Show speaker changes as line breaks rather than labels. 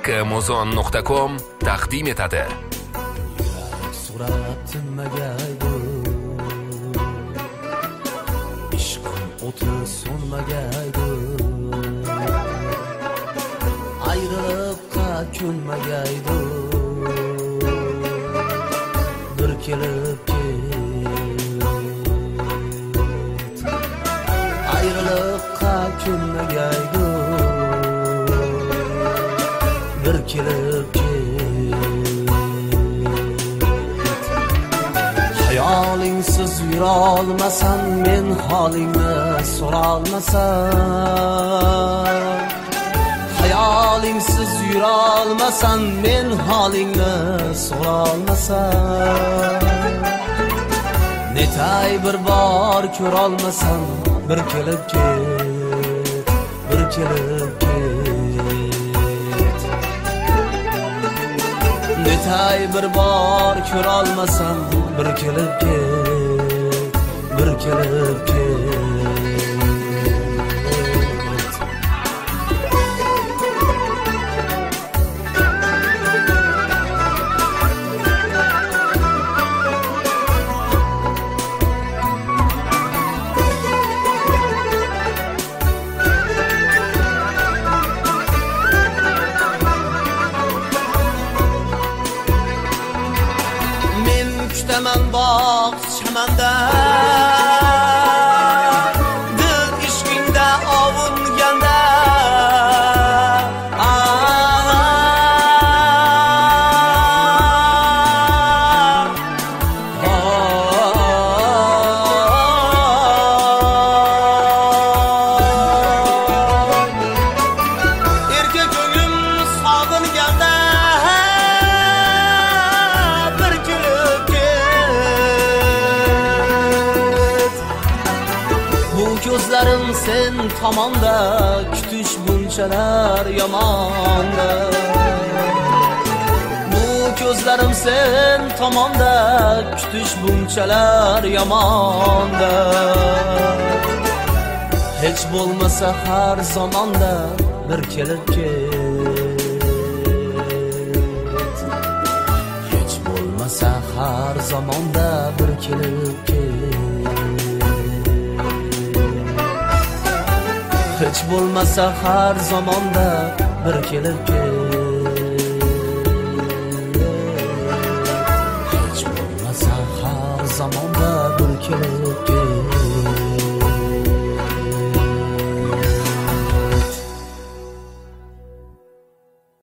haqqimuzon.com taqdim etadi.
Surat tinmagaydi, ishqim o'ti so'nmagaydi, ayriliqqa ko'nmagaydi, bir kelib ket, ayriliqqa ko'nmagaydi, bir kelib ket. Hayolingsiz yurolmasam, men holingni so'rolmasam, hayolingsiz yurolmasam, men holingni so'rolmasam, netay bir bor ko'rolmasam, bir kelib ket, bir kelib ket. Netay bir bor ko'rolmasam, bir kelib ket, bir kelib ket. Kutaman bog' chamanda, dil ishqingda ovunganda, erka ko'nglim sog'inganda, ko'zlarim sen tomonda, kutish bunchalar yomonda. Bu ko'zlarim sen tomonda, kutish bunchalar yomonda. Hech bo'lmasa har zamonda bir kelib ket. Hech bo'lmasa har zamonda bir kelib ket. Hech bo'lmasa har zamonda bir kelib ket. Hech bo'lmasa har zamonda bir kelib ket.